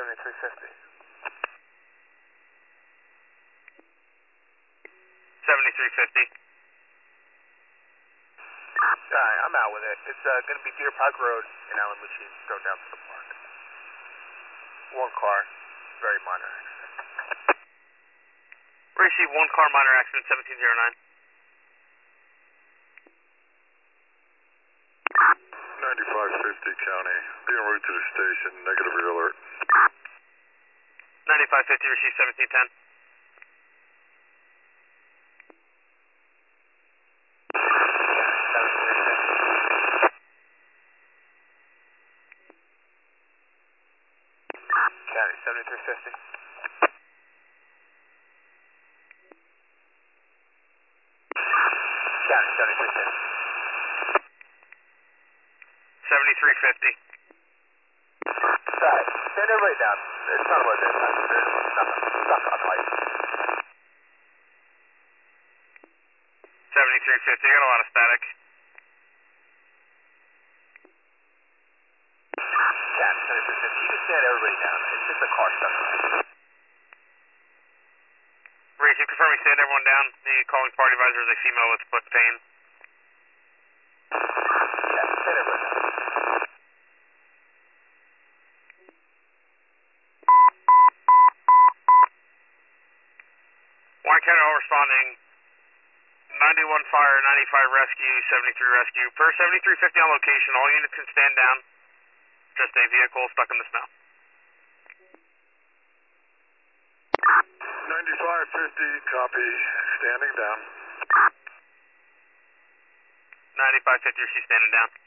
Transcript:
7350. 7350. Alright, I'm out with it. It's going to be Deer Park Road in Allen Machine, going down to the park. One car, very minor accident. Receive one car minor accident, 1709. 9550 County, be en route to the station, negative alert. 9550, receive 1710. County, 7350. County, 7350. 7350. Alright, stand everybody down. It's not about this time. There's nothing. Stuck on light. 7350, I got a lot of static. County, 7350. You can stand everybody down. It's just a car stuck on light. Receive, confirming, stand everyone down. The calling party advisor is a female with foot pain. Yeah, stand everybody down. One County all responding. 91 fire, 95 rescue, 73 rescue. Per 7350 on location, all units can stand down. Just a vehicle stuck in the snow. 9550, copy, standing down. 9550, she's standing down.